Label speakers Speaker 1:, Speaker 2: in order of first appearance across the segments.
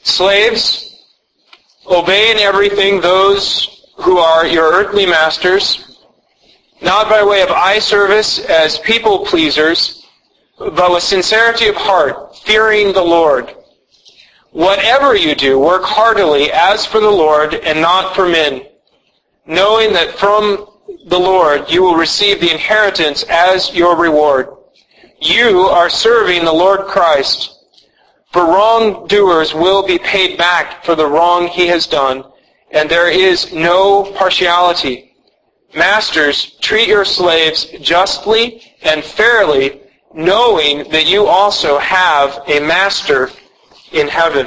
Speaker 1: Slaves, obey in everything those who are your earthly masters, not by way of eye service as people pleasers, but with sincerity of heart, fearing the Lord. Whatever you do, work heartily as for the Lord and not for men, knowing that from the Lord you will receive the inheritance as your reward. You are serving the Lord Christ. For wrongdoers will be paid back for the wrong he has done, and there is no partiality. Masters, treat your slaves justly and fairly, knowing that you also have a master in heaven.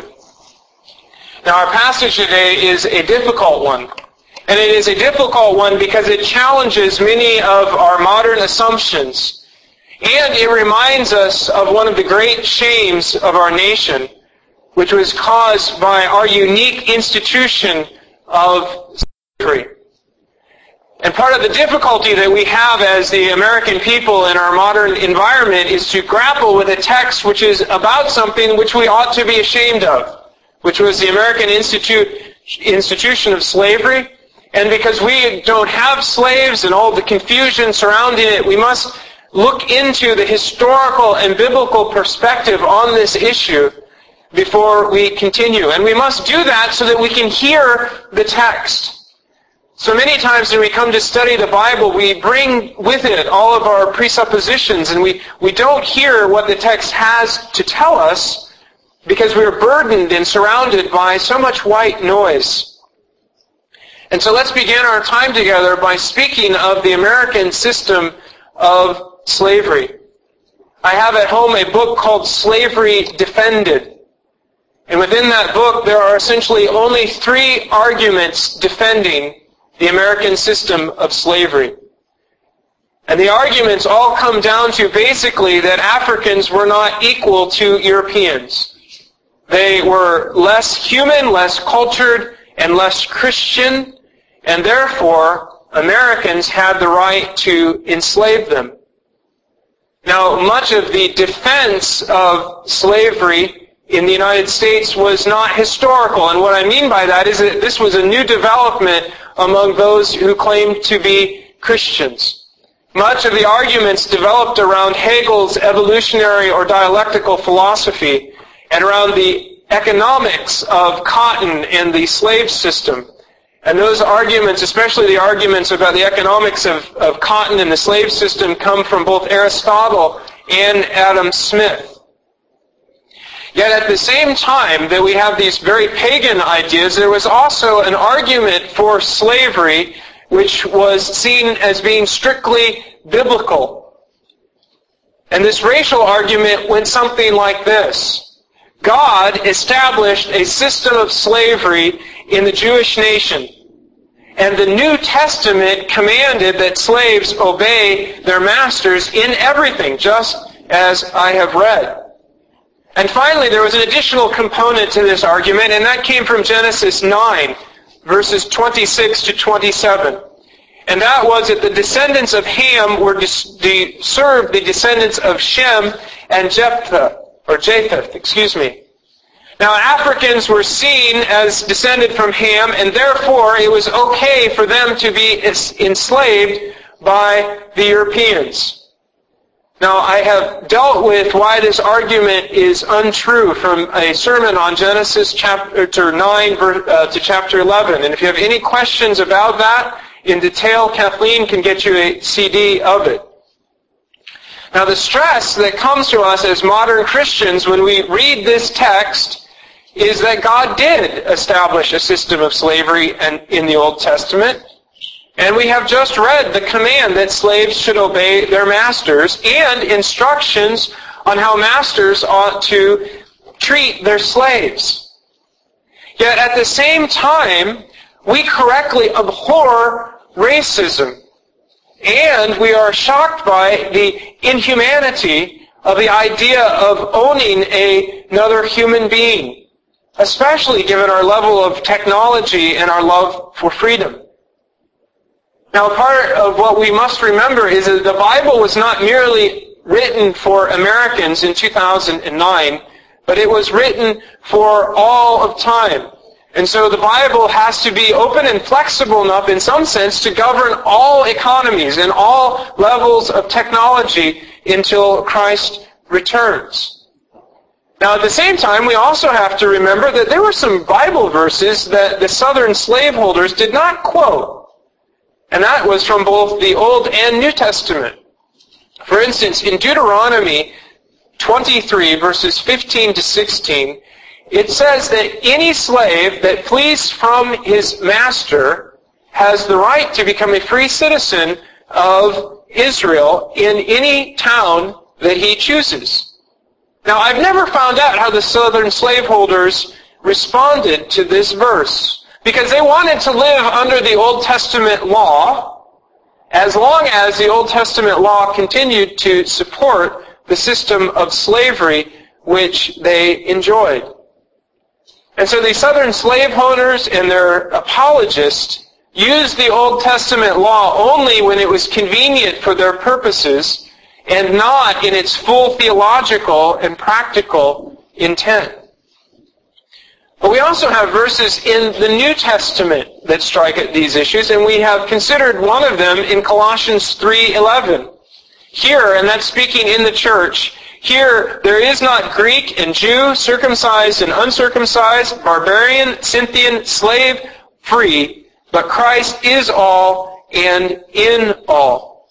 Speaker 1: Now, our passage today is a difficult one. And it is a difficult one because it challenges many of our modern assumptions. And it reminds us of one of the great shames of our nation, which was caused by our unique institution of slavery. And part of the difficulty that we have as the American people in our modern environment is to grapple with a text which is about something which we ought to be ashamed of, which was the American institution of slavery. And because we don't have slaves and all the confusion surrounding it, we must look into the historical and biblical perspective on this issue before we continue. And we must do that so that we can hear the text. So many times when we come to study the Bible, we bring with it all of our presuppositions, and we don't hear what the text has to tell us because we are burdened and surrounded by so much white noise. And so let's begin our time together by speaking of the American system of slavery. I have at home a book called Slavery Defended. And within that book, there are essentially only 3 arguments defending the American system of slavery. And the arguments all come down to basically that Africans were not equal to Europeans. They were less human, less cultured, and less Christian, and therefore Americans had the right to enslave them. Now, much of the defense of slavery in the United States was not historical, and what I mean by that is that this was a new development among those who claimed to be Christians. Much of the arguments developed around Hegel's evolutionary or dialectical philosophy and around the economics of cotton and the slave system. And those arguments, especially the arguments about the economics of cotton and the slave system, come from both Aristotle and Adam Smith. Yet at the same time that we have these very pagan ideas, there was also an argument for slavery which was seen as being strictly biblical. And this racial argument went something like this. God established a system of slavery in the Jewish nation. And the New Testament commanded that slaves obey their masters in everything, just as I have read. And finally, there was an additional component to this argument, and that came from Genesis 9, verses 26 to 27. And that was that the descendants of Ham were served the descendants of Shem and Japheth. Now, Africans were seen as descended from Ham, and therefore it was okay for them to be enslaved by the Europeans. Now, I have dealt with why this argument is untrue from a sermon on Genesis chapter 9 to chapter 11. And if you have any questions about that in detail, Kathleen can get you a CD of it. Now, the stress that comes to us as modern Christians when we read this text is that God did establish a system of slavery in the Old Testament. And we have just read the command that slaves should obey their masters and instructions on how masters ought to treat their slaves. Yet at the same time, we correctly abhor racism. And we are shocked by the inhumanity of the idea of owning another human being, especially given our level of technology and our love for freedom. Now, part of what we must remember is that the Bible was not merely written for Americans in 2009, but it was written for all of time. And so the Bible has to be open and flexible enough in some sense to govern all economies and all levels of technology until Christ returns. Now at the same time, we also have to remember that there were some Bible verses that the southern slaveholders did not quote. And that was from both the Old and New Testament. For instance, in Deuteronomy 23, verses 15 to 16, it says that any slave that flees from his master has the right to become a free citizen of Israel in any town that he chooses. Now, I've never found out how the southern slaveholders responded to this verse, because they wanted to live under the Old Testament law as long as the Old Testament law continued to support the system of slavery which they enjoyed. And so the southern slaveholders and their apologists used the Old Testament law only when it was convenient for their purposes and not in its full theological and practical intent. But we also have verses in the New Testament that strike at these issues, and we have considered one of them in Colossians 3:11. Here, and that's speaking in the church, here there is not Greek and Jew, circumcised and uncircumcised, barbarian, Scythian, slave, free, but Christ is all and in all.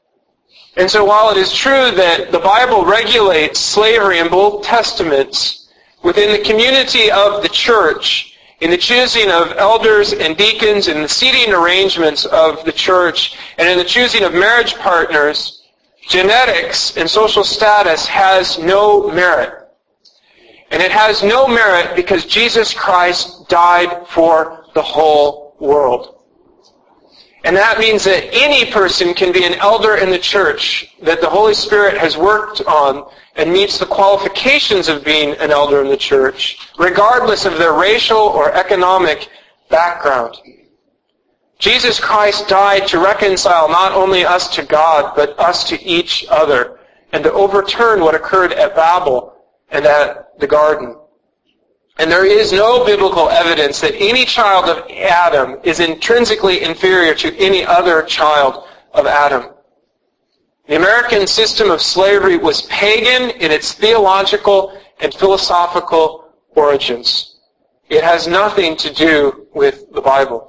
Speaker 1: And so while it is true that the Bible regulates slavery in both testaments, within the community of the church, in the choosing of elders and deacons, in the seating arrangements of the church, and in the choosing of marriage partners, genetics and social status has no merit. And it has no merit because Jesus Christ died for the whole world. And that means that any person can be an elder in the church that the Holy Spirit has worked on and meets the qualifications of being an elder in the church, regardless of their racial or economic background. Jesus Christ died to reconcile not only us to God, but us to each other, and to overturn what occurred at Babel and at the garden. And there is no biblical evidence that any child of Adam is intrinsically inferior to any other child of Adam. The American system of slavery was pagan in its theological and philosophical origins. It has nothing to do with the Bible.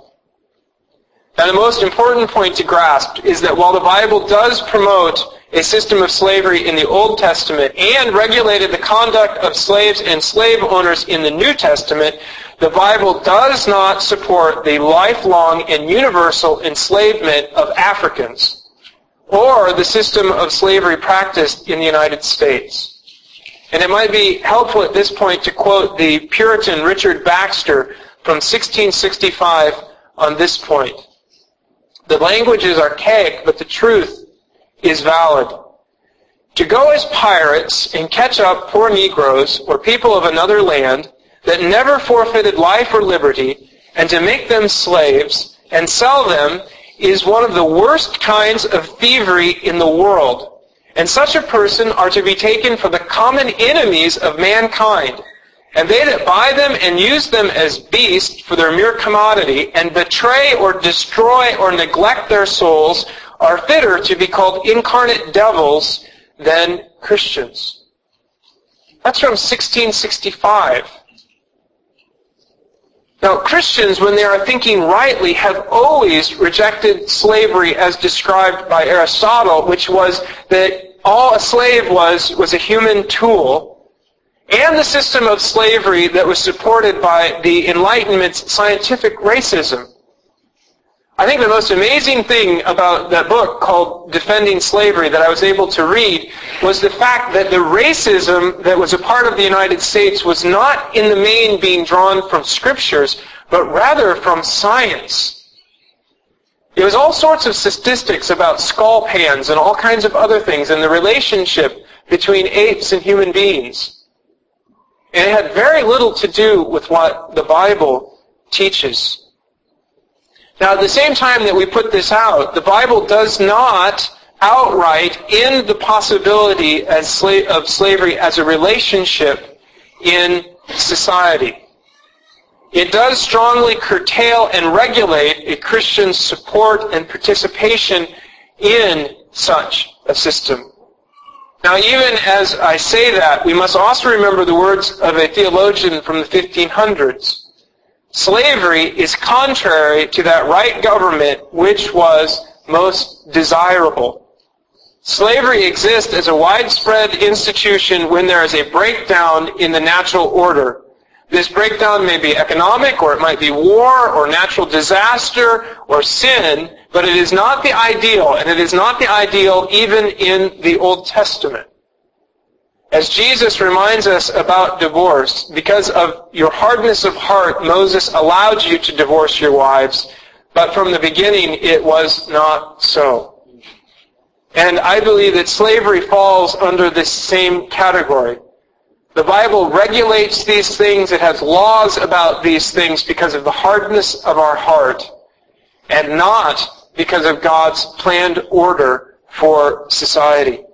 Speaker 1: Now, the most important point to grasp is that while the Bible does promote a system of slavery in the Old Testament and regulated the conduct of slaves and slave owners in the New Testament, the Bible does not support the lifelong and universal enslavement of Africans or the system of slavery practiced in the United States. And it might be helpful at this point to quote the Puritan Richard Baxter from 1665 on this point. The language is archaic, but the truth is valid. To go as pirates and catch up poor Negroes or people of another land that never forfeited life or liberty, and to make them slaves and sell them is one of the worst kinds of thievery in the world. And such a person are to be taken for the common enemies of mankind. And they that buy them and use them as beasts for their mere commodity, and betray or destroy or neglect their souls, are fitter to be called incarnate devils than Christians. That's from 1665. Now, Christians, when they are thinking rightly, have always rejected slavery as described by Aristotle, which was that all a slave was a human tool, and the system of slavery that was supported by the Enlightenment's scientific racism. I think the most amazing thing about that book called Defending Slavery that I was able to read was the fact that the racism that was a part of the United States was not in the main being drawn from scriptures, but rather from science. It was all sorts of statistics about skull pans and all kinds of other things and the relationship between apes and human beings. And it had very little to do with what the Bible teaches. Now, at the same time that we put this out, the Bible does not outright end the possibility of slavery as a relationship in society. It does strongly curtail and regulate a Christian's support and participation in such a system. Now, even as I say that, we must also remember the words of a theologian from the 1500s. Slavery is contrary to that right government which was most desirable. Slavery exists as a widespread institution when there is a breakdown in the natural order. This breakdown may be economic, or it might be war, or natural disaster, or sin, but it is not the ideal, and it is not the ideal even in the Old Testament. As Jesus reminds us about divorce, because of your hardness of heart, Moses allowed you to divorce your wives, but from the beginning it was not so. And I believe that slavery falls under this same category. The Bible regulates these things. It has laws about these things because of the hardness of our heart and not because of God's planned order for society.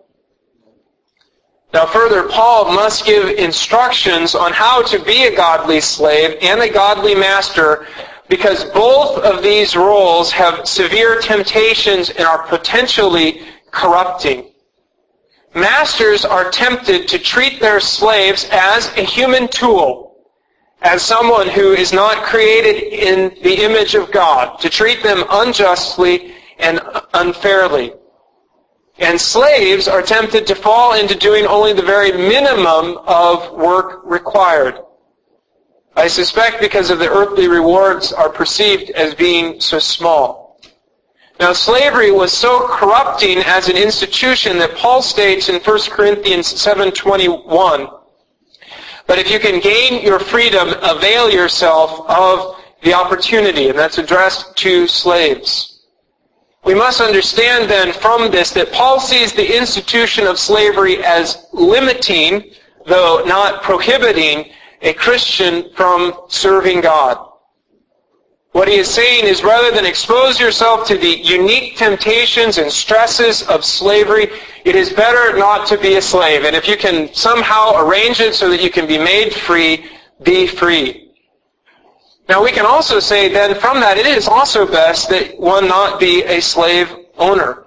Speaker 1: Now further, Paul must give instructions on how to be a godly slave and a godly master because both of these roles have severe temptations and are potentially corrupting. Masters are tempted to treat their slaves as a human tool, as someone who is not created in the image of God, to treat them unjustly and unfairly. And slaves are tempted to fall into doing only the very minimum of work required. I suspect because of the earthly rewards are perceived as being so small. Now, slavery was so corrupting as an institution that Paul states in 1 Corinthians 7:21, "But if you can gain your freedom, avail yourself of the opportunity," and that's addressed to slaves. We must understand then from this that Paul sees the institution of slavery as limiting, though not prohibiting, a Christian from serving God. What he is saying is rather than expose yourself to the unique temptations and stresses of slavery, it is better not to be a slave. And if you can somehow arrange it so that you can be made free, be free. Now we can also say then from that it is also best that one not be a slave owner.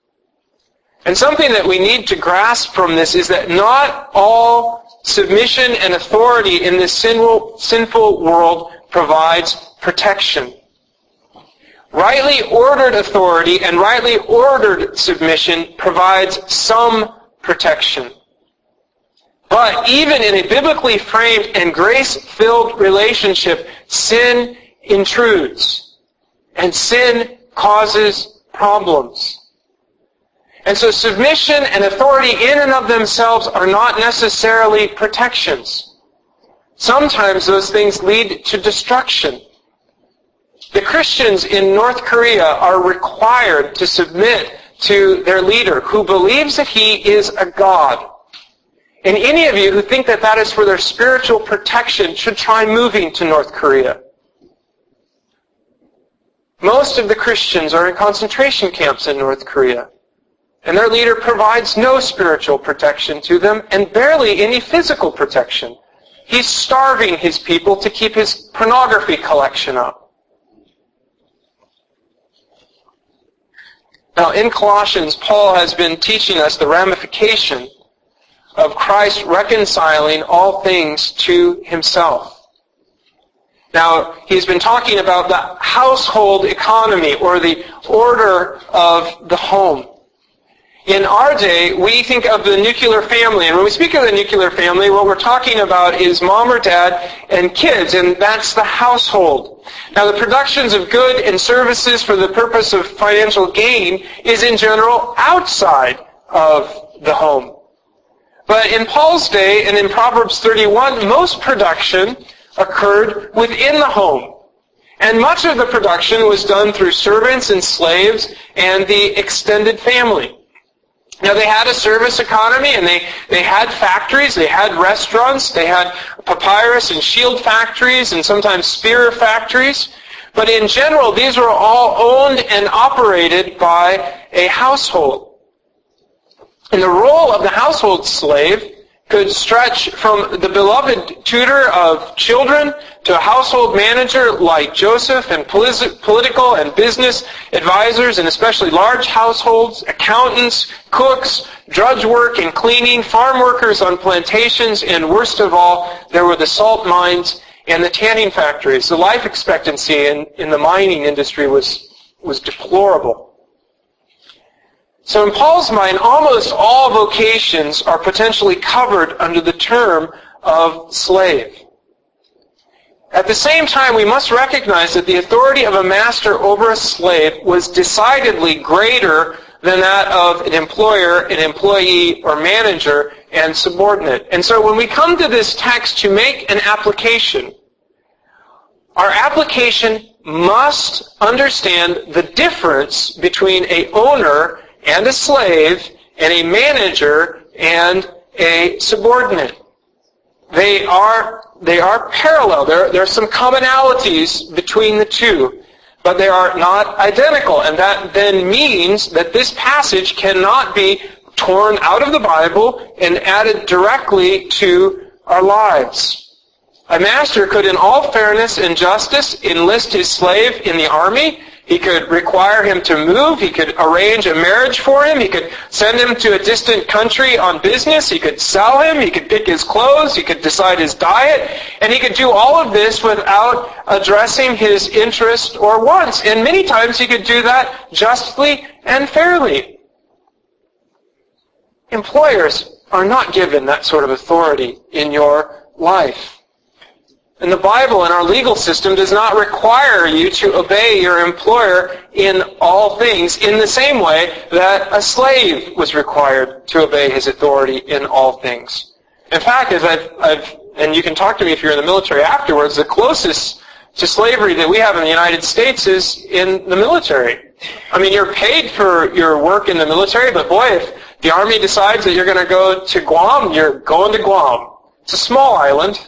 Speaker 1: And something that we need to grasp from this is that not all submission and authority in this sinful world provides protection. Rightly ordered authority and rightly ordered submission provides some protection. But even in a biblically framed and grace-filled relationship, sin intrudes. And sin causes problems. And so submission and authority in and of themselves are not necessarily protections. Sometimes those things lead to destruction. The Christians in North Korea are required to submit to their leader who believes that he is a god. And any of you who think that that is for their spiritual protection should try moving to North Korea. Most of the Christians are in concentration camps in North Korea. And their leader provides no spiritual protection to them and barely any physical protection. He's starving his people to keep his pornography collection up. Now, in Colossians, Paul has been teaching us the ramification of Christ reconciling all things to himself. Now, he's been talking about the household economy or the order of the home. In our day, we think of the nuclear family. And when we speak of the nuclear family, what we're talking about is mom or dad and kids, and that's the household. Now, the productions of good and services for the purpose of financial gain is in general outside of the home. But in Paul's day, and in Proverbs 31, most production occurred within the home. And much of the production was done through servants and slaves and the extended family. Now, they had a service economy, and they had factories, they had restaurants, they had papyrus and shield factories, and sometimes spear factories. But in general, these were all owned and operated by a household. And the role of the household slave could stretch from the beloved tutor of children to a household manager like Joseph, and political and business advisors, and especially large households, accountants, cooks, drudge work and cleaning, farm workers on plantations, and worst of all, there were the salt mines and the tanning factories. The life expectancy in the mining industry was deplorable. So in Paul's mind, almost all vocations are potentially covered under the term of slave. At the same time, we must recognize that the authority of a master over a slave was decidedly greater than that of an employer, an employee, or manager and subordinate. And so when we come to this text to make an application, our application must understand the difference between an owner and a slave, and a manager and a subordinate. They are parallel. There are some commonalities between the two, but they are not identical. And that then means that this passage cannot be torn out of the Bible and added directly to our lives. A master could, in all fairness and justice, enlist his slave in the army. He could require him to move. He could arrange a marriage for him. He could send him to a distant country on business. He could sell him. He could pick his clothes. He could decide his diet. And he could do all of this without addressing his interests or wants. And many times he could do that justly and fairly. Employers are not given that sort of authority in your life. And the Bible and our legal system does not require you to obey your employer in all things in the same way that a slave was required to obey his authority in all things. In fact, as and you can talk to me if you're in the military afterwards, the closest to slavery that we have in the United States is in the military. I mean, you're paid for your work in the military, but boy, if the Army decides that you're going to go to Guam, you're going to Guam. It's a small island.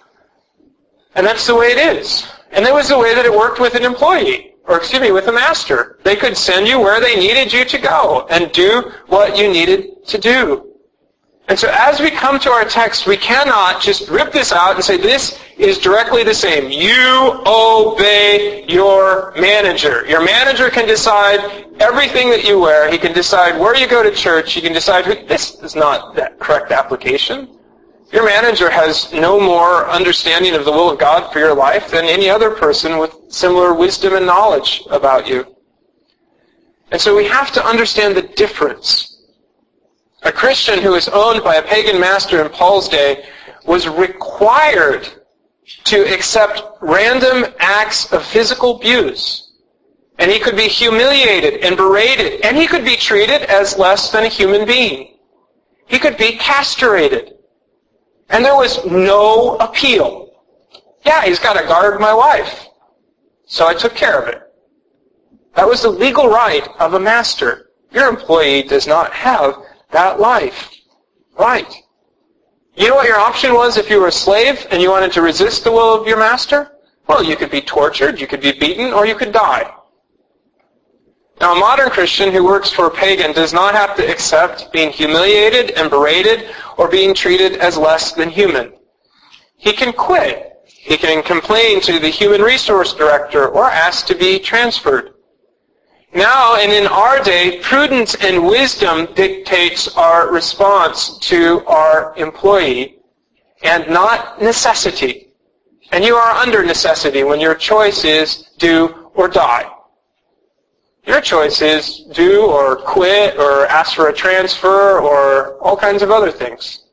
Speaker 1: And that's the way it is. And that was the way that it worked with an employee, with a master. They could send you where they needed you to go and do what you needed to do. And so as we come to our text, we cannot just rip this out and say this is directly the same. You obey your manager. Your manager can decide everything that you wear. He can decide where you go to church. He can decide who. This is not that correct application. Your manager has no more understanding of the will of God for your life than any other person with similar wisdom and knowledge about you. And so we have to understand the difference. A Christian who was owned by a pagan master in Paul's day was required to accept random acts of physical abuse. And he could be humiliated and berated, and he could be treated as less than a human being. He could be castrated. And there was no appeal. Yeah, he's got to guard my wife. So I took care of it. That was the legal right of a master. Your employee does not have that right. You know what your option was if you were a slave and you wanted to resist the will of your master? Well, you could be tortured, you could be beaten, or you could die. Now, a modern Christian who works for a pagan does not have to accept being humiliated and berated or being treated as less than human. He can quit. He can complain to the human resource director or ask to be transferred. Now, and in our day, prudence and wisdom dictates our response to our employee and not necessity. And you are under necessity when your choice is do or die. Your choice is do or quit or ask for a transfer or all kinds of other things.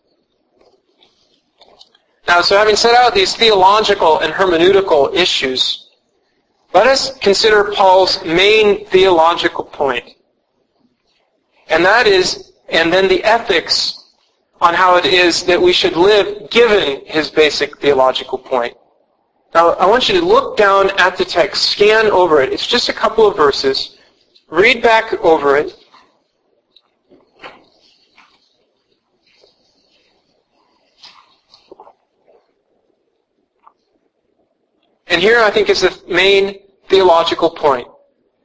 Speaker 1: Now, so having set out these theological and hermeneutical issues, let us consider Paul's main theological point. And that is, and then the ethics on how it is that we should live given his basic theological point. Now, I want you to look down at the text, scan over it. It's just a couple of verses. Read back over it. And here I think is the main theological point.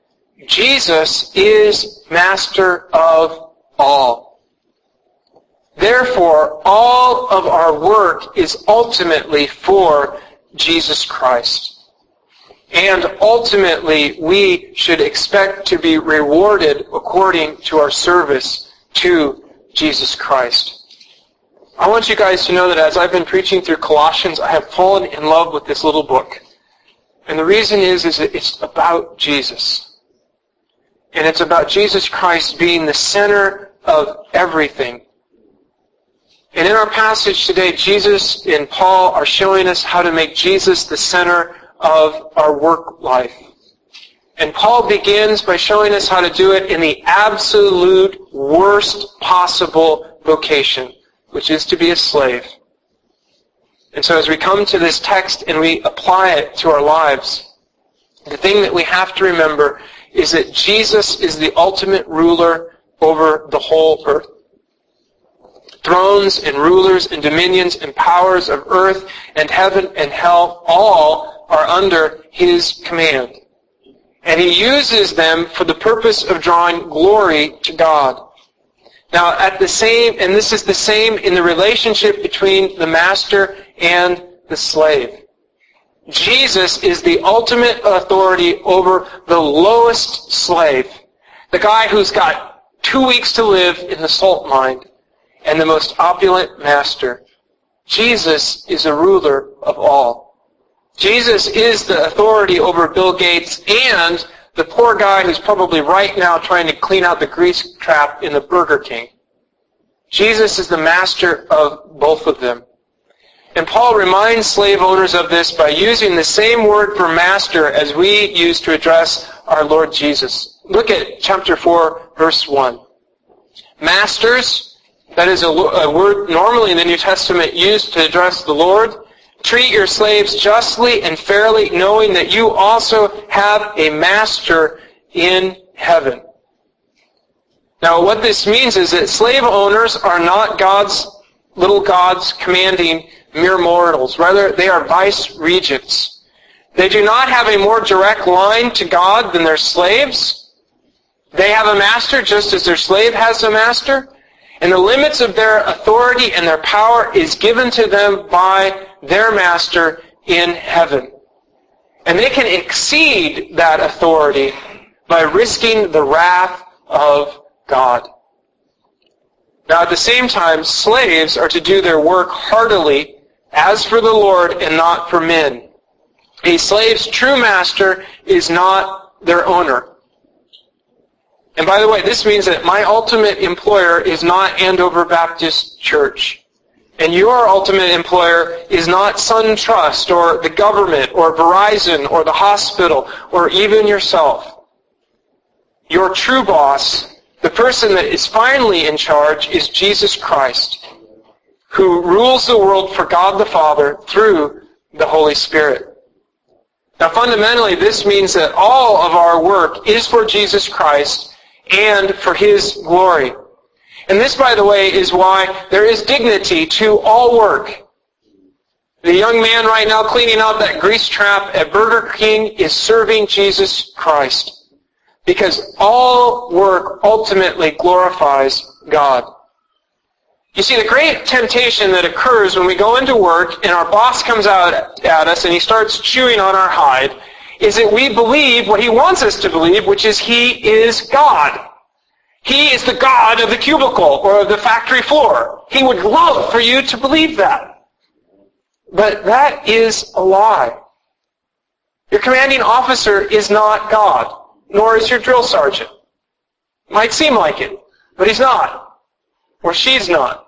Speaker 1: Jesus is master of all. Therefore, all of our work is ultimately for Jesus Christ. And ultimately, we should expect to be rewarded according to our service to Jesus Christ. I want you guys to know that as I've been preaching through Colossians, I have fallen in love with this little book. And the reason is that it's about Jesus. And it's about Jesus Christ being the center of everything. And in our passage today, Jesus and Paul are showing us how to make Jesus the center of our work life. And Paul begins by showing us how to do it in the absolute worst possible vocation, which is to be a slave. And so as we come to this text and we apply it to our lives, the thing that we have to remember is that Jesus is the ultimate ruler over the whole earth. Thrones and rulers and dominions and powers of earth and heaven and hell all are under His command. And He uses them for the purpose of drawing glory to God. Now, and this is the same in the relationship between the master and the slave. Jesus is the ultimate authority over the lowest slave, the guy who's got 2 weeks to live in the salt mine, and the most opulent master. Jesus is a ruler of all. Jesus is the authority over Bill Gates and the poor guy who's probably right now trying to clean out the grease trap in the Burger King. Jesus is the master of both of them. And Paul reminds slave owners of this by using the same word for master as we use to address our Lord Jesus. Look at chapter 4, verse 1. Masters, that is a word normally in the New Testament used to address the Lord. Treat your slaves justly and fairly, knowing that you also have a master in heaven. Now, what this means is that slave owners are not little gods commanding mere mortals. Rather, they are vice regents. They do not have a more direct line to God than their slaves. They have a master just as their slave has a master. And the limits of their authority and their power is given to them by their master in heaven. And they can exceed that authority by risking the wrath of God. Now, at the same time, slaves are to do their work heartily, as for the Lord and not for men. A slave's true master is not their owner. And by the way, this means that my ultimate employer is not Andover Baptist Church. And your ultimate employer is not SunTrust or the government or Verizon or the hospital or even yourself. Your true boss, the person that is finally in charge, is Jesus Christ, who rules the world for God the Father through the Holy Spirit. Now fundamentally, this means that all of our work is for Jesus Christ and for His glory. And this, by the way, is why there is dignity to all work. The young man right now cleaning out that grease trap at Burger King is serving Jesus Christ. Because all work ultimately glorifies God. You see, the great temptation that occurs when we go into work and our boss comes out at us and he starts chewing on our hide is that we believe what he wants us to believe, which is He is God. He is the God of the cubicle or of the factory floor. He would love for you to believe that. But that is a lie. Your commanding officer is not God, nor is your drill sergeant. Might seem like it, but he's not. Or she's not.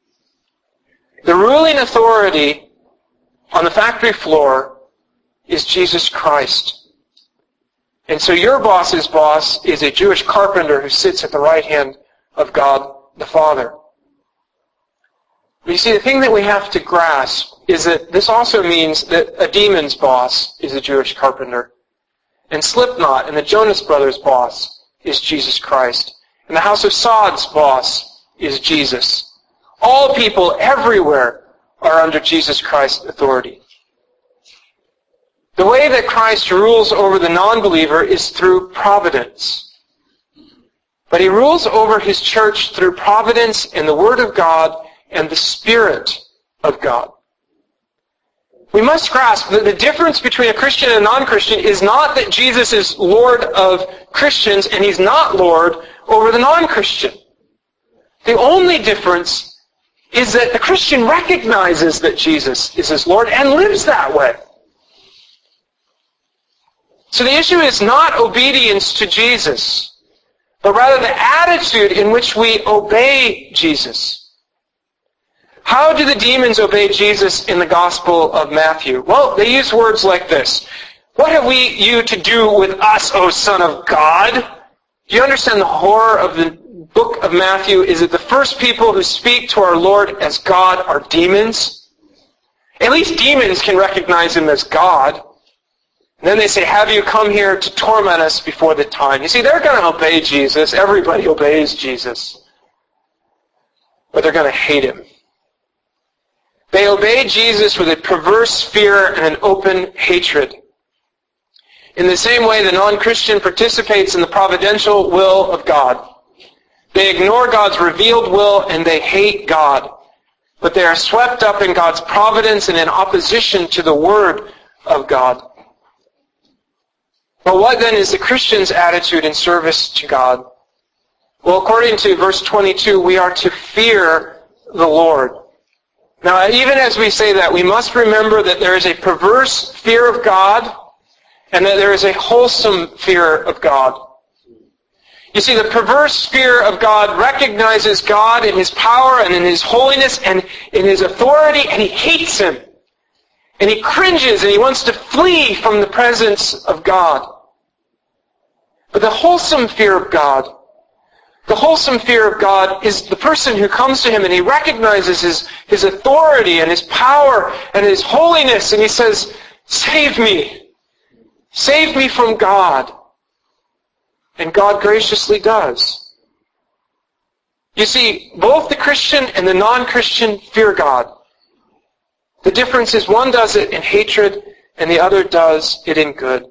Speaker 1: The ruling authority on the factory floor is Jesus Christ. And so your boss's boss is a Jewish carpenter who sits at the right hand of God the Father. But you see, the thing that we have to grasp is that this also means that a demon's boss is a Jewish carpenter. And Slipknot and the Jonas Brothers' boss is Jesus Christ. And the House of Sod's boss is Jesus. All people everywhere are under Jesus Christ's authority. The way that Christ rules over the non-believer is through providence. but he rules over his church through providence and the Word of God and the Spirit of God. We must grasp that the difference between a Christian and a non-Christian is not that Jesus is Lord of Christians and he's not Lord over the non-Christian. The only difference is that the Christian recognizes that Jesus is his Lord and lives that way. So the issue is not obedience to Jesus, but rather the attitude in which we obey Jesus. How do the demons obey Jesus in the Gospel of Matthew? Well, they use words like this. What have you to do with us, O Son of God? Do you understand the horror of the book of Matthew? Is that the first people who speak to our Lord as God are demons? At least demons can recognize him as God. And then they say, have you come here to torment us before the time? You see, they're going to obey Jesus. Everybody obeys Jesus. But they're going to hate him. They obey Jesus with a perverse fear and an open hatred. In the same way, the non-Christian participates in the providential will of God. They ignore God's revealed will and they hate God. But they are swept up in God's providence and in opposition to the Word of God. But what then is the Christian's attitude in service to God? Well, according to verse 22, we are to fear the Lord. Now, even as we say that, we must remember that there is a perverse fear of God and that there is a wholesome fear of God. You see, the perverse fear of God recognizes God in his power and in his holiness and in his authority, and he hates him. And he cringes and he wants to flee from the presence of God. But the wholesome fear of God, is the person who comes to him and he recognizes his authority and his power and his holiness, and he says, save me. Save me from God. And God graciously does. You see, both the Christian and the non-Christian fear God. The difference is one does it in hatred and the other does it in good.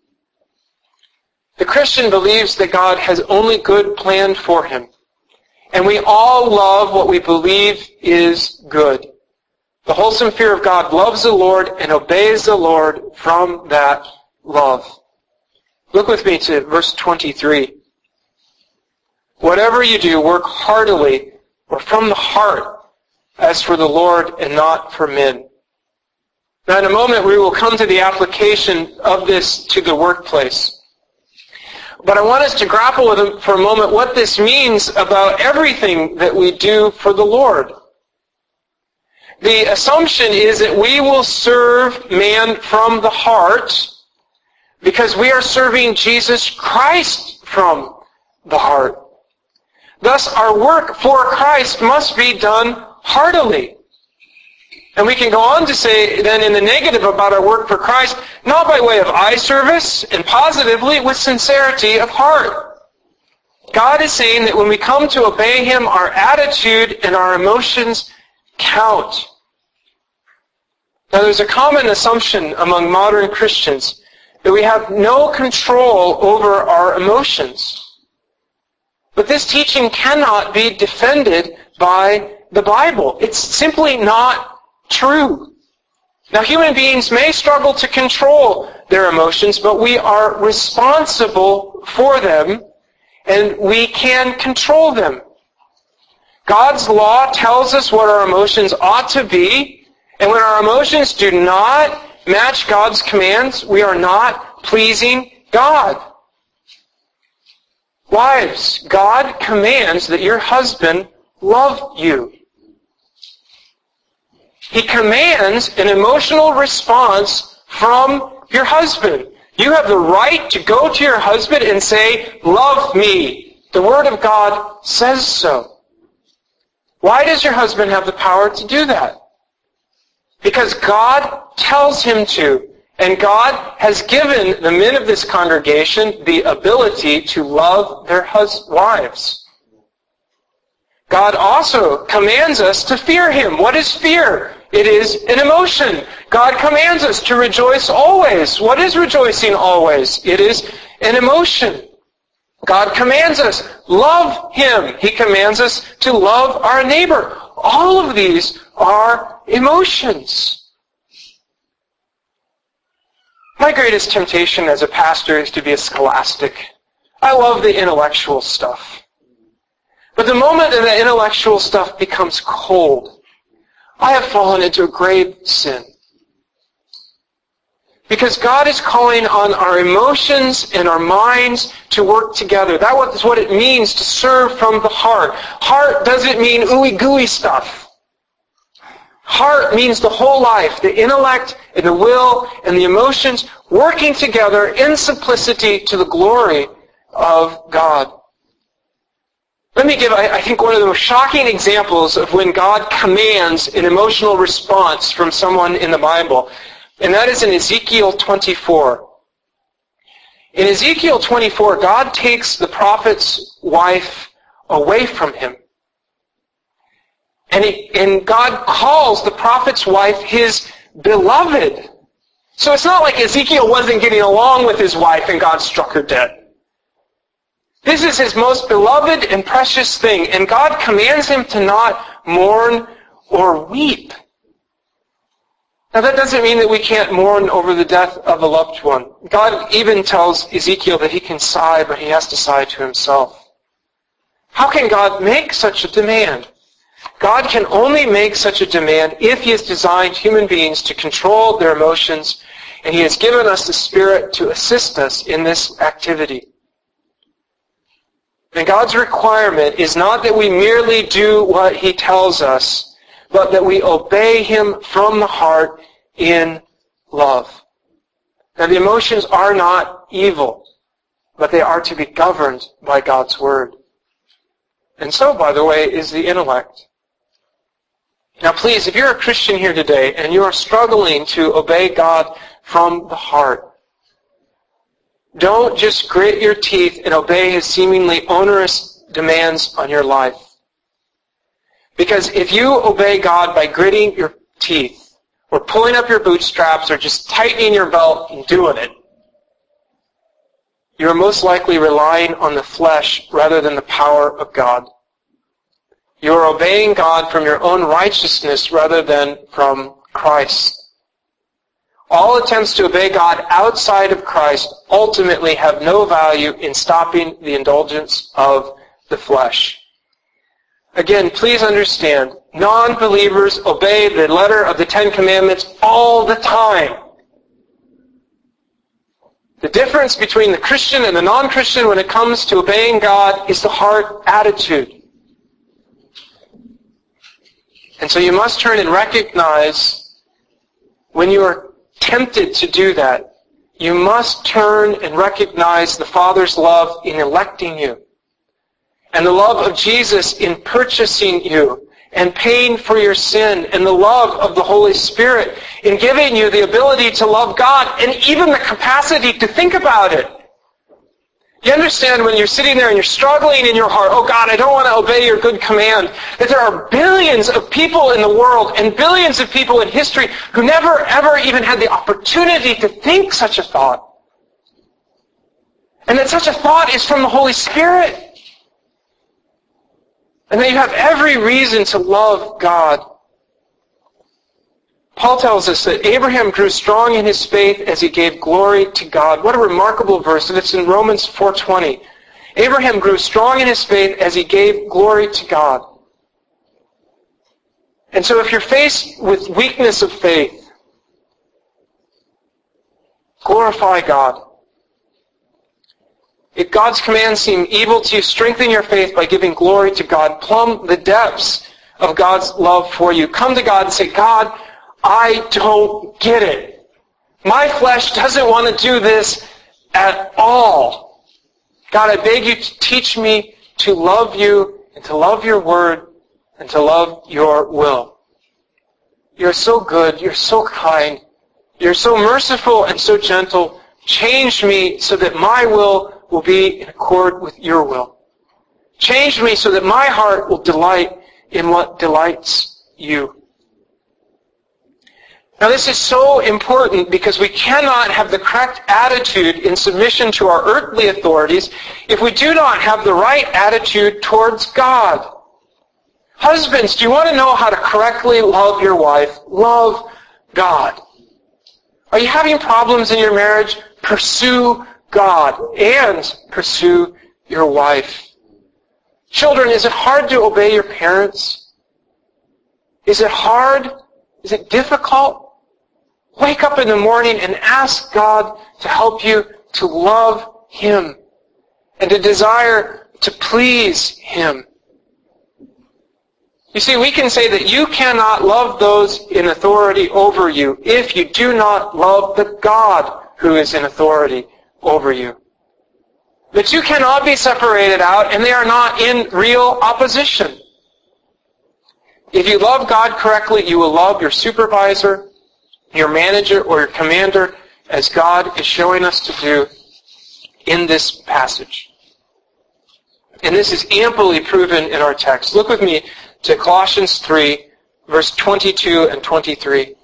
Speaker 1: The Christian believes that God has only good planned for him. And we all love what we believe is good. The wholesome fear of God loves the Lord and obeys the Lord from that love. Look with me to verse 23. Whatever you do, work heartily or from the heart as for the Lord and not for men. Now in a moment we will come to the application of this to the workplace. But I want us to grapple with it for a moment what this means about everything that we do for the Lord. The assumption is that we will serve man from the heart because we are serving Jesus Christ from the heart. Thus, our work for Christ must be done heartily. And we can go on to say then in the negative about our work for Christ, not by way of eye service, and positively with sincerity of heart. God is saying that when we come to obey him, our attitude and our emotions count. Now there's a common assumption among modern Christians that we have no control over our emotions. But this teaching cannot be defended by the Bible. It's simply not true. Now, human beings may struggle to control their emotions, but we are responsible for them, and we can control them. God's law tells us what our emotions ought to be, and when our emotions do not match God's commands, we are not pleasing God. Wives, God commands that your husband love you. He commands an emotional response from your husband. You have the right to go to your husband and say, love me. The Word of God says so. Why does your husband have the power to do that? Because God tells him to. And God has given the men of this congregation the ability to love their wives. God also commands us to fear him. What is fear? It is an emotion. God commands us to rejoice always. What is rejoicing always? It is an emotion. God commands us, love Him. He commands us to love our neighbor. All of these are emotions. My greatest temptation as a pastor is to be a scholastic. I love the intellectual stuff. But the moment that the intellectual stuff becomes cold, I have fallen into a grave sin. Because God is calling on our emotions and our minds to work together. That is what it means to serve from the heart. Heart doesn't mean ooey gooey stuff. Heart means the whole life, the intellect and the will and the emotions working together in simplicity to the glory of God. Let me give, I think, one of the most shocking examples of when God commands an emotional response from someone in the Bible. And that is in Ezekiel 24. In Ezekiel 24, God takes the wife away from him. And God calls the prophet's wife his beloved. So it's not like Ezekiel wasn't getting along with his wife and God struck her dead. This is his most beloved and precious thing. And God commands him to not mourn or weep. Now that doesn't mean that we can't mourn over the death of a loved one. God even tells Ezekiel that he can sigh, but he has to sigh to himself. How can God make such a demand? God can only make such a demand if He has designed human beings to control their emotions, and He has given us the Spirit to assist us in this activity. And God's requirement is not that we merely do what He tells us, but that we obey Him from the heart in love. Now the emotions are not evil, but they are to be governed by God's Word. And so, by the way, is the intellect. Now please, if you're a Christian here today and you are struggling to obey God from the heart, don't just grit your teeth and obey His seemingly onerous demands on your life. Because if you obey God by gritting your teeth, or pulling up your bootstraps, or just tightening your belt and doing it, you are most likely relying on the flesh rather than the power of God. You are obeying God from your own righteousness rather than from Christ. All attempts to obey God outside of Christ ultimately have no value in stopping the indulgence of the flesh. Again, please understand, non-believers obey the letter of the Ten Commandments all the time. The difference between the Christian and the non-Christian when it comes to obeying God is the heart attitude. And so you must turn and recognize when you are tempted to do that, you must turn and recognize the Father's love in electing you, and the love of Jesus in purchasing you and paying for your sin, and the love of the Holy Spirit in giving you the ability to love God and even the capacity to think about it. You understand when you're sitting there and you're struggling in your heart, oh God, I don't want to obey your good command, that there are billions of people in the world and billions of people in history who never ever even had the opportunity to think such a thought. And that such a thought is from the Holy Spirit. And that you have every reason to love God. Paul tells us that Abraham grew strong in his faith as he gave glory to God. What a remarkable verse. And it's in Romans 4:20. Abraham grew strong in his faith as he gave glory to God. And so if you're faced with weakness of faith, glorify God. If God's commands seem evil to you, strengthen your faith by giving glory to God. Plumb the depths of God's love for you. Come to God and say, God, I don't get it. My flesh doesn't want to do this at all. God, I beg you to teach me to love you and to love your word and to love your will. You're so good. You're so kind. You're so merciful and so gentle. Change me so that my will be in accord with your will. Change me so that my heart will delight in what delights you. Now this is so important because we cannot have the correct attitude in submission to our earthly authorities if we do not have the right attitude towards God. Husbands, do you want to know how to correctly love your wife? Love God. Are you having problems in your marriage? Pursue God and pursue your wife. Children, is it hard to obey your parents? Is it hard? Is it difficult? Wake up in the morning and ask God to help you to love Him and to desire to please Him. You see, we can say that you cannot love those in authority over you if you do not love the God who is in authority over you. The two cannot be separated out, and they are not in real opposition. If you love God correctly, you will love your supervisor, your manager, or your commander, as God is showing us to do in this passage. And this is amply proven in our text. Look with me to Colossians 3, verse 22 and 23.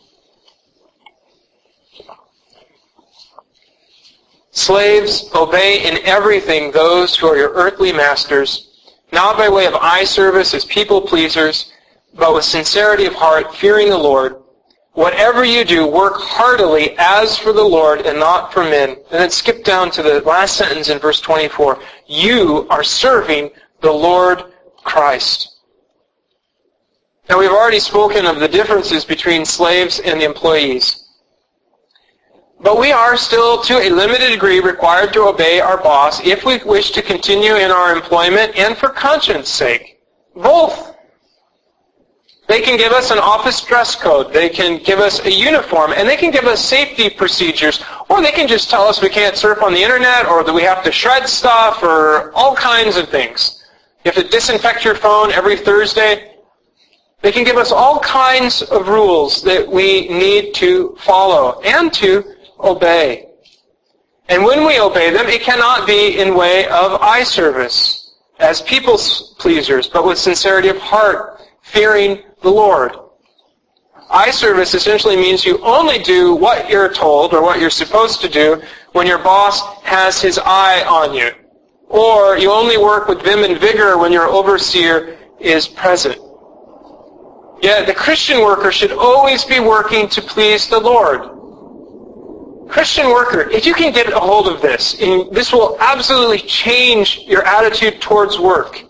Speaker 1: Slaves, obey in everything those who are your earthly masters, not by way of eye service as people pleasers, but with sincerity of heart, fearing the Lord. Whatever you do, work heartily as for the Lord and not for men. And then skip down to the last sentence in verse 24. You are serving the Lord Christ. Now we've already spoken of the differences between slaves and the employees. But we are still, to a limited degree, required to obey our boss if we wish to continue in our employment and for conscience sake. Both. They can give us an office dress code. They can give us a uniform. And they can give us safety procedures. Or they can just tell us we can't surf on the internet, or that we have to shred stuff, or all kinds of things. You have to disinfect your phone every Thursday. They can give us all kinds of rules that we need to follow and to obey. And when we obey them, it cannot be in way of eye service, as people pleasers, but with sincerity of heart, fearing the Lord. Eye service essentially means you only do what you're told or what you're supposed to do when your boss has his eye on you. Or you only work with vim and vigor when your overseer is present. Yet the Christian worker should always be working to please the Lord. Christian worker, if you can get a hold of this, this will absolutely change your attitude towards work.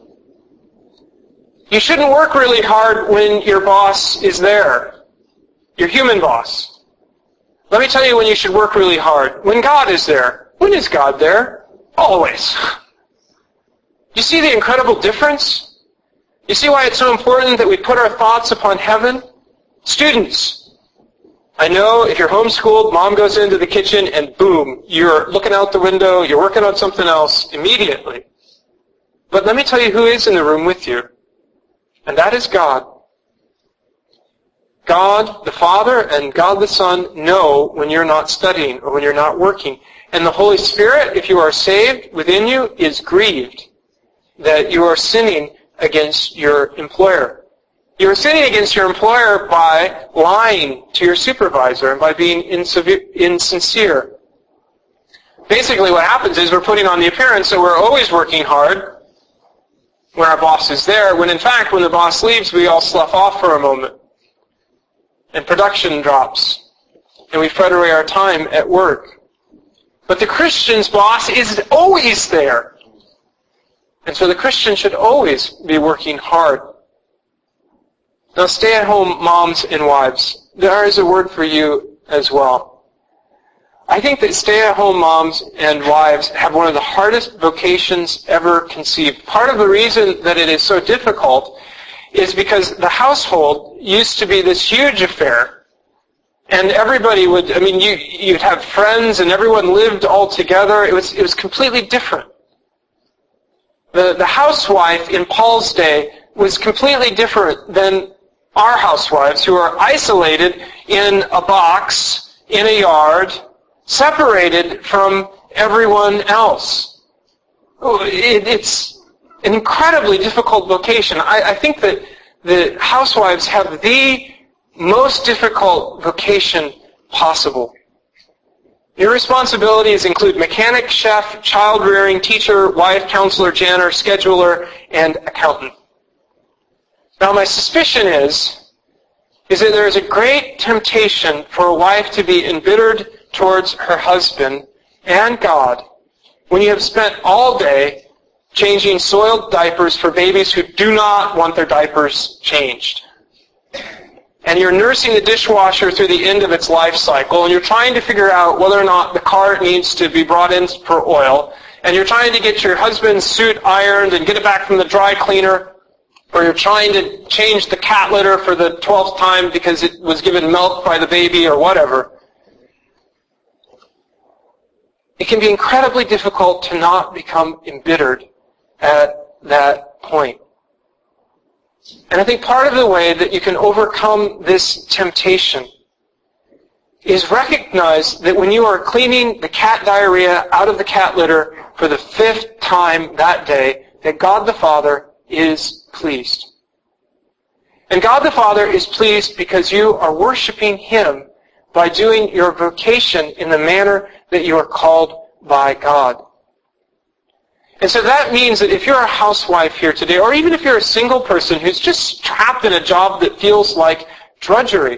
Speaker 1: You shouldn't work really hard when your boss is there, your human boss. Let me tell you when you should work really hard. When God is there. When is God there? Always. You see the incredible difference? You see why it's so important that we put our thoughts upon heaven? Students, I know if you're homeschooled, mom goes into the kitchen and boom, you're looking out the window, you're working on something else immediately. But let me tell you who is in the room with you. And that is God. God the Father and God the Son know when you're not studying or when you're not working. And the Holy Spirit, if you are saved within you, is grieved that you are sinning against your employer. You are sinning against your employer by lying to your supervisor and by being insincere. Basically what happens is we're putting on the appearance that we're always working hard when our boss is there, when in fact when the boss leaves we all slough off for a moment. And production drops. And we fret away our time at work. But the Christian's boss is always there. And so the Christian should always be working hard. Now stay-at-home moms and wives, there is a word for you as well. I think that stay-at-home moms and wives have one of the hardest vocations ever conceived. Part of the reason that it is so difficult is because the household used to be this huge affair. And everybody would, you'd have friends and everyone lived all together. It was completely different. The housewife in Paul's day was completely different than our housewives who are isolated in a box, in a yard, separated from everyone else. It's an incredibly difficult vocation. I think that the housewives have the most difficult vocation possible. Your responsibilities include mechanic, chef, child-rearing, teacher, wife, counselor, janitor, scheduler, and accountant. Now, my suspicion is that there is a great temptation for a wife to be embittered towards her husband and God when you have spent all day changing soiled diapers for babies who do not want their diapers changed. And you're nursing the dishwasher through the end of its life cycle, and you're trying to figure out whether or not the car needs to be brought in for oil, and you're trying to get your husband's suit ironed and get it back from the dry cleaner, or you're trying to change the cat litter for the 12th time because it was given milk by the baby or whatever. It can be incredibly difficult to not become embittered at that point. And I think part of the way that you can overcome this temptation is recognize that when you are cleaning the cat diarrhea out of the cat litter for the 5th time that day, that God the Father is pleased. And God the Father is pleased because you are worshiping Him by doing your vocation in the manner that you are called by God. And so that means that if you're a housewife here today, or even if you're a single person who's just trapped in a job that feels like drudgery,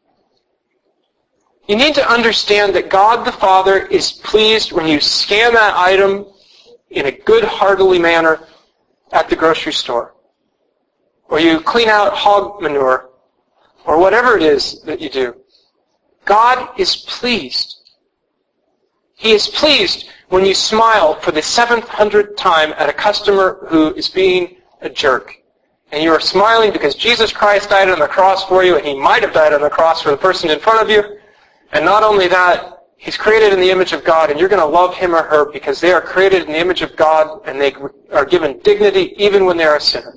Speaker 1: you need to understand that God the Father is pleased when you scan that item in a good, heartily manner at the grocery store, or you clean out hog manure, or whatever it is that you do. God is pleased. He is pleased when you smile for the 700th time at a customer who is being a jerk. And you are smiling because Jesus Christ died on the cross for you, and He might have died on the cross for the person in front of you. And not only that, He's created in the image of God, and you're going to love him or her because they are created in the image of God, and they are given dignity even when they are a sinner.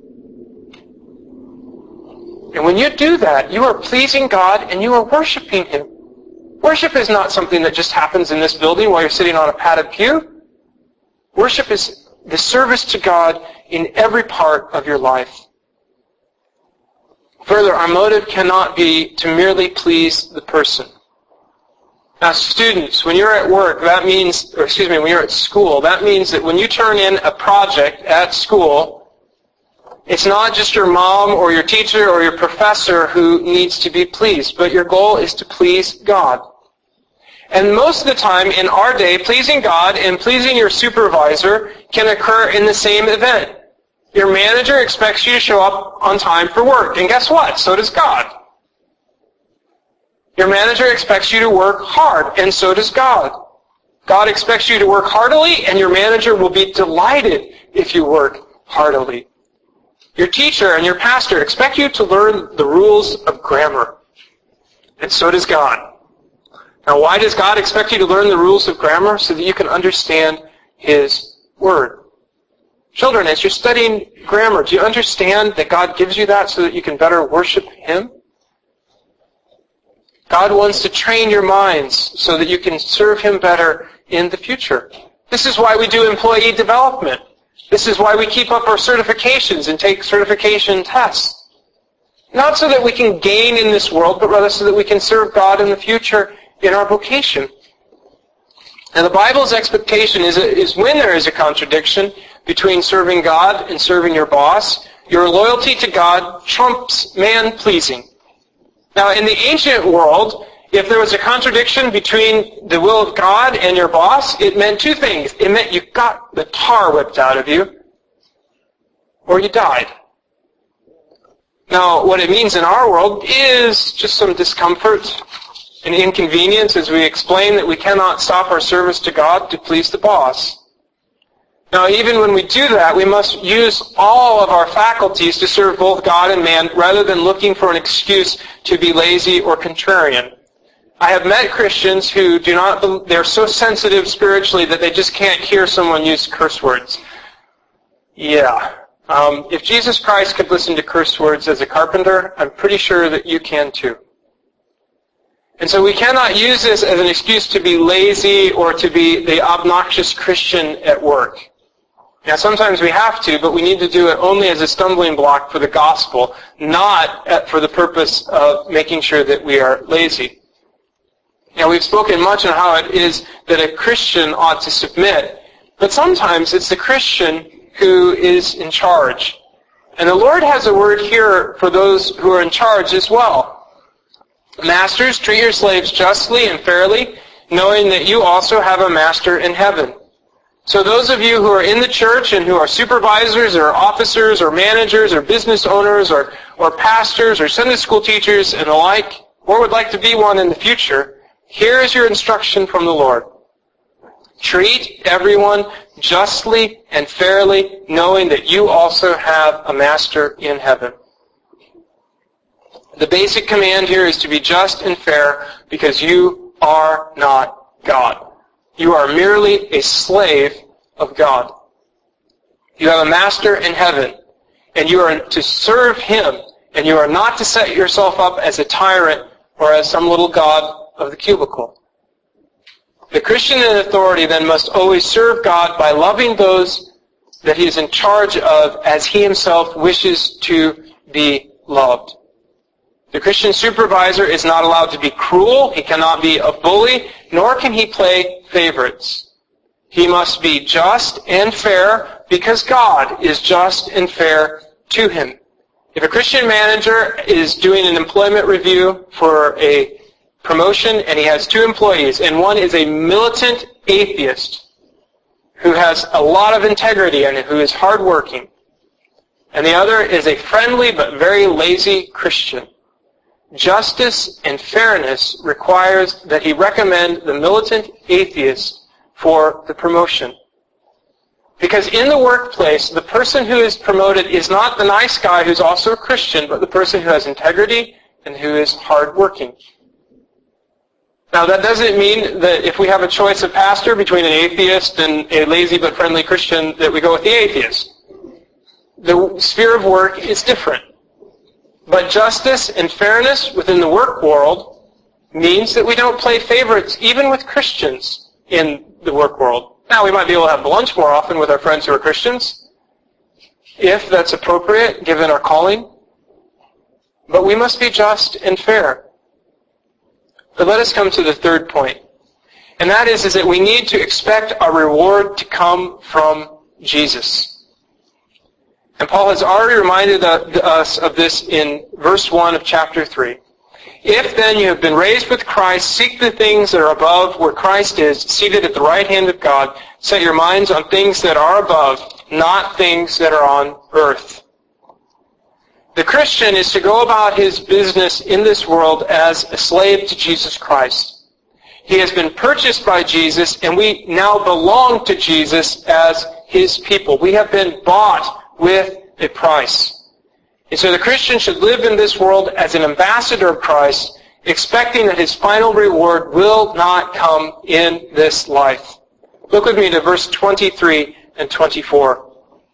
Speaker 1: And when you do that, you are pleasing God and you are worshiping Him. Worship is not something that just happens in this building while you're sitting on a padded pew. Worship is the service to God in every part of your life. Further, our motive cannot be to merely please the person. Now, students, when you're at work, when you're at school, that means that when you turn in a project at school, it's not just your mom or your teacher or your professor who needs to be pleased, but your goal is to please God. And most of the time in our day, pleasing God and pleasing your supervisor can occur in the same event. Your manager expects you to show up on time for work, and guess what? So does God. Your manager expects you to work hard, and so does God. God expects you to work heartily, and your manager will be delighted if you work heartily. Your teacher and your pastor expect you to learn the rules of grammar, and so does God. Now, why does God expect you to learn the rules of grammar? So that you can understand His Word. Children, as you're studying grammar, do you understand that God gives you that so that you can better worship Him? God wants to train your minds so that you can serve Him better in the future. This is why we do employee development. This is why we keep up our certifications and take certification tests. Not so that we can gain in this world, but rather so that we can serve God in the future in our vocation. And the Bible's expectation is when there is a contradiction between serving God and serving your boss, your loyalty to God trumps man-pleasing. Now, in the ancient world, if there was a contradiction between the will of God and your boss, it meant two things. It meant you got the tar whipped out of you, or you died. Now, what it means in our world is just some discomfort and inconvenience as we explain that we cannot stop our service to God to please the boss. Now, even when we do that, we must use all of our faculties to serve both God and man rather than looking for an excuse to be lazy or contrarian. I have met Christians who they're so sensitive spiritually that they just can't hear someone use curse words. Yeah. If Jesus Christ could listen to curse words as a carpenter, I'm pretty sure that you can too. And so we cannot use this as an excuse to be lazy or to be the obnoxious Christian at work. Now, sometimes we have to, but we need to do it only as a stumbling block for the gospel, not for the purpose of making sure that we are lazy. Now, we've spoken much on how it is that a Christian ought to submit, but sometimes it's the Christian who is in charge. And the Lord has a word here for those who are in charge as well. Masters, treat your slaves justly and fairly, knowing that you also have a master in heaven. So those of you who are in the church and who are supervisors or officers or managers or business owners or pastors or Sunday school teachers and the like, or would like to be one in the future, here is your instruction from the Lord. Treat everyone justly and fairly, knowing that you also have a master in heaven. The basic command here is to be just and fair because you are not God. You are merely a slave of God. You have a master in heaven, and you are to serve him, and you are not to set yourself up as a tyrant or as some little god of the cubicle. The Christian in authority then must always serve God by loving those that he is in charge of as he himself wishes to be loved. The Christian supervisor is not allowed to be cruel, he cannot be a bully, nor can he play favorites. He must be just and fair because God is just and fair to him. If a Christian manager is doing an employment review for a promotion and he has 2 employees, and one is a militant atheist who has a lot of integrity and who is hardworking, and the other is a friendly but very lazy Christian, justice and fairness requires that he recommend the militant atheist for the promotion. Because in the workplace, the person who is promoted is not the nice guy who's also a Christian, but the person who has integrity and who is hardworking. Now, that doesn't mean that if we have a choice of pastor between an atheist and a lazy but friendly Christian, that we go with the atheist. The sphere of work is different. But justice and fairness within the work world means that we don't play favorites even with Christians in the work world. Now, we might be able to have lunch more often with our friends who are Christians, if that's appropriate, given our calling. But we must be just and fair. But let us come to the third point. And that is that we need to expect our reward to come from Jesus. And Paul has already reminded us of this in verse 1 of chapter 3. If then you have been raised with Christ, seek the things that are above where Christ is, seated at the right hand of God. Set your minds on things that are above, not things that are on earth. The Christian is to go about his business in this world as a slave to Jesus Christ. He has been purchased by Jesus, and we now belong to Jesus as his people. We have been bought with a price. And so the Christian should live in this world as an ambassador of Christ, expecting that his final reward will not come in this life. Look with me to verse 23 and 24.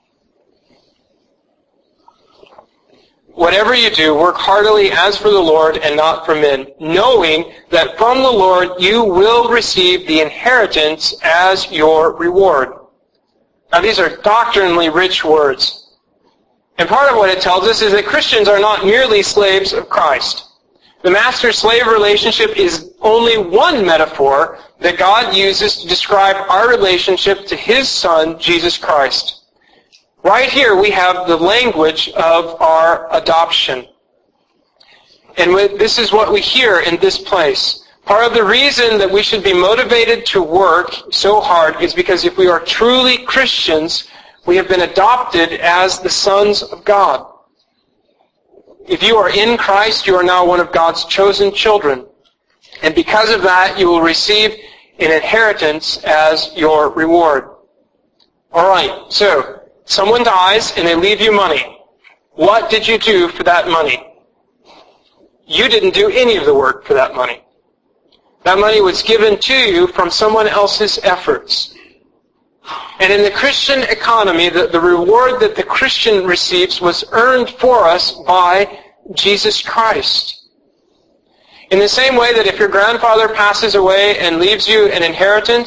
Speaker 1: Whatever you do, work heartily as for the Lord and not for men, knowing that from the Lord you will receive the inheritance as your reward. Now these are doctrinally rich words. And part of what it tells us is that Christians are not merely slaves of Christ. The master-slave relationship is only one metaphor that God uses to describe our relationship to his Son, Jesus Christ. Right here we have the language of our adoption. And this is what we hear in this place. Part of the reason that we should be motivated to work so hard is because if we are truly Christians, we have been adopted as the sons of God. If you are in Christ, you are now one of God's chosen children. And because of that, you will receive an inheritance as your reward. All right, so someone dies and they leave you money. What did you do for that money? You didn't do any of the work for that money. That money was given to you from someone else's efforts. And in the Christian economy, the reward that the Christian receives was earned for us by Jesus Christ. In the same way that if your grandfather passes away and leaves you an inheritance,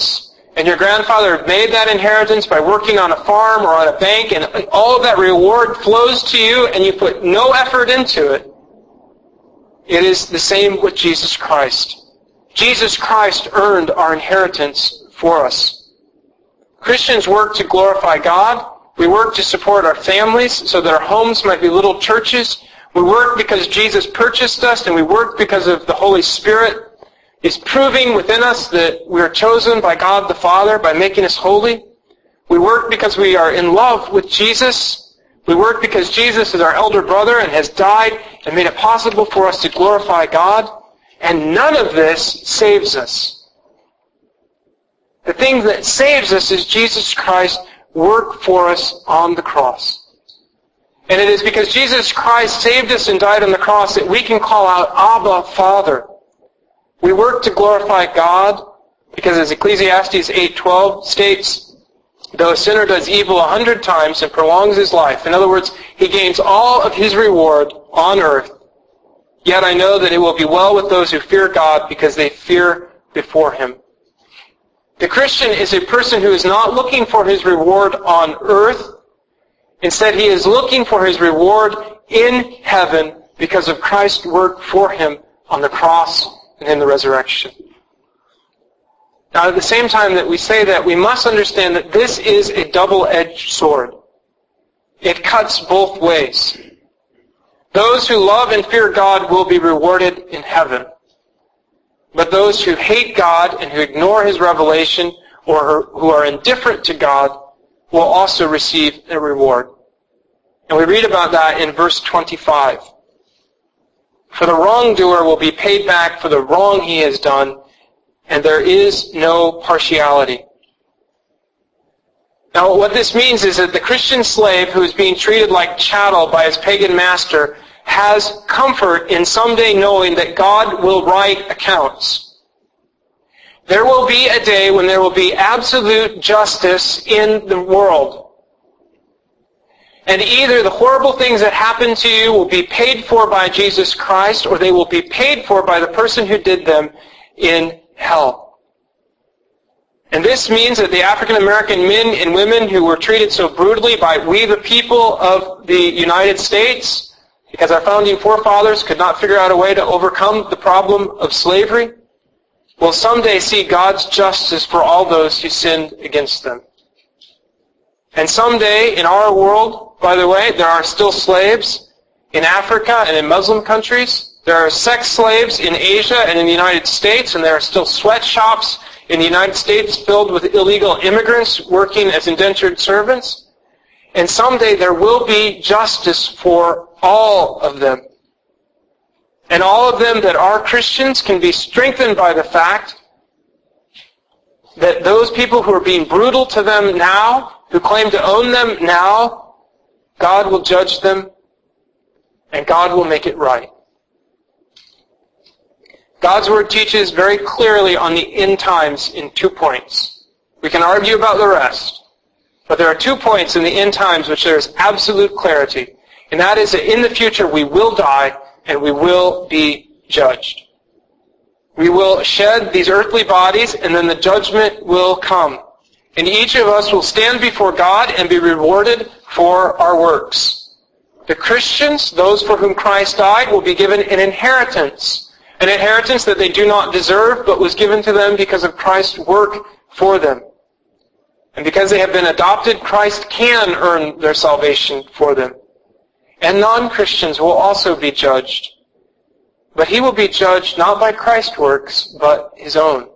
Speaker 1: and your grandfather made that inheritance by working on a farm or on a bank, and all of that reward flows to you and you put no effort into it, it is the same with Jesus Christ. Jesus Christ earned our inheritance for us. Christians work to glorify God. We work to support our families so that our homes might be little churches. We work because Jesus purchased us, and we work because of the Holy Spirit is proving within us that we are chosen by God the Father by making us holy. We work because we are in love with Jesus. We work because Jesus is our elder brother and has died and made it possible for us to glorify God. And none of this saves us. The thing that saves us is Jesus Christ worked for us on the cross. And it is because Jesus Christ saved us and died on the cross that we can call out, Abba, Father. We work to glorify God because, as Ecclesiastes 8:12 states, though a sinner does evil 100 times and prolongs his life, in other words, he gains all of his reward on earth, yet I know that it will be well with those who fear God because they fear before him. The Christian is a person who is not looking for his reward on earth. Instead, he is looking for his reward in heaven because of Christ's work for him on the cross and in the resurrection. Now, at the same time that we say that, we must understand that this is a double-edged sword. It cuts both ways. Those who love and fear God will be rewarded in heaven. But those who hate God and who ignore his revelation or who are indifferent to God will also receive a reward. And we read about that in verse 25. For the wrongdoer will be paid back for the wrong he has done, and there is no partiality. Now, what this means is that the Christian slave who is being treated like chattel by his pagan master has comfort in someday knowing that God will write accounts. There will be a day when there will be absolute justice in the world. And either the horrible things that happen to you will be paid for by Jesus Christ, or they will be paid for by the person who did them in hell. And this means that the African American men and women who were treated so brutally by we the people of the United States, because our founding forefathers could not figure out a way to overcome the problem of slavery, will someday see God's justice for all those who sinned against them. And someday in our world, by the way, there are still slaves in Africa and in Muslim countries. There are sex slaves in Asia and in the United States, and there are still sweatshops in the United States filled with illegal immigrants working as indentured servants. And someday there will be justice for all of them. And all of them that are Christians can be strengthened by the fact that those people who are being brutal to them now, who claim to own them now, God will judge them and God will make it right. God's Word teaches very clearly on the end times in 2 points. We can argue about the rest, but there are 2 points in the end times which there is absolute clarity. And that is that in the future we will die and we will be judged. We will shed these earthly bodies and then the judgment will come. And each of us will stand before God and be rewarded for our works. The Christians, those for whom Christ died, will be given an inheritance that they do not deserve, but was given to them because of Christ's work for them. And because they have been adopted, Christ can earn their salvation for them. And non-Christians will also be judged. But he will be judged not by Christ's works, but his own.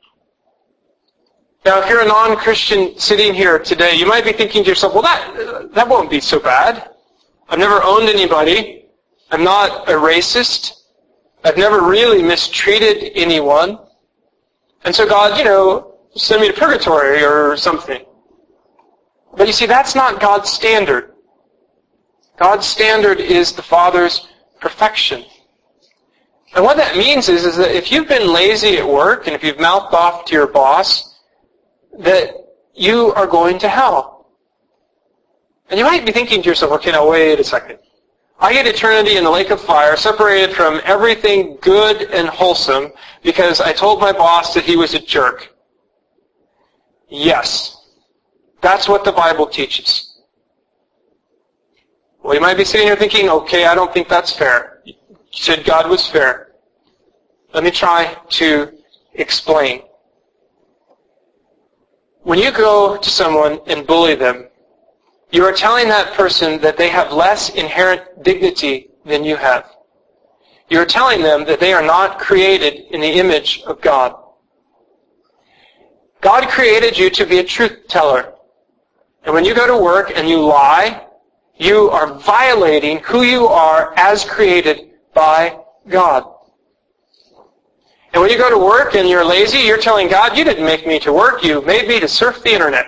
Speaker 1: Now, if you're a non-Christian sitting here today, you might be thinking to yourself, well, that won't be so bad. I've never owned anybody. I'm not a racist. I've never really mistreated anyone. And so God, send me to purgatory or something. But you see, that's not God's standard. God's standard is the Father's perfection. And what that means is that if you've been lazy at work and if you've mouthed off to your boss, that you are going to hell. And you might be thinking to yourself, okay, now wait a second. I get eternity in the lake of fire, separated from everything good and wholesome, because I told my boss that he was a jerk. Yes. That's what the Bible teaches. Well, you might be sitting here thinking, okay, I don't think that's fair. You said God was fair. Let me try to explain. When you go to someone and bully them, you are telling that person that they have less inherent dignity than you have. You are telling them that they are not created in the image of God. God created you to be a truth teller. And when you go to work and you lie, you are violating who you are as created by God. And when you go to work and you're lazy, you're telling God, you didn't make me to work, you made me to surf the internet.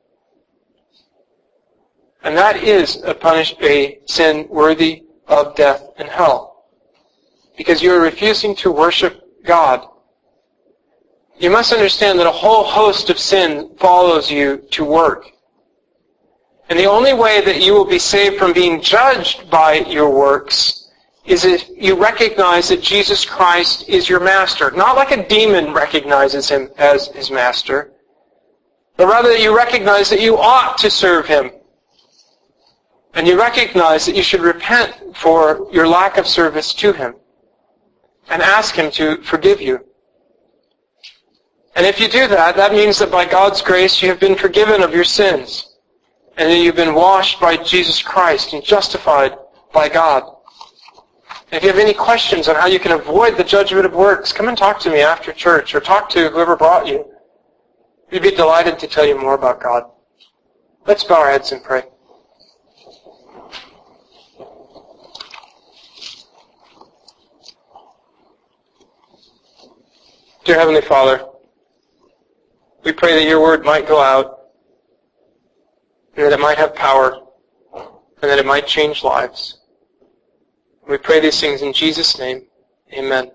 Speaker 1: And that is a sin worthy of death and hell. Because you are refusing to worship God. You must understand that a whole host of sin follows you to work. And the only way that you will be saved from being judged by your works is if you recognize that Jesus Christ is your master. Not like a demon recognizes him as his master, but rather that you recognize that you ought to serve him. And you recognize that you should repent for your lack of service to him and ask him to forgive you. And if you do that, that means that by God's grace you have been forgiven of your sins and that you've been washed by Jesus Christ and justified by God. If you have any questions on how you can avoid the judgment of works, come and talk to me after church or talk to whoever brought you. We'd be delighted to tell you more about God. Let's bow our heads and pray. Dear Heavenly Father, we pray that your word might go out and that it might have power and that it might change lives. We pray these things in Jesus' name. Amen.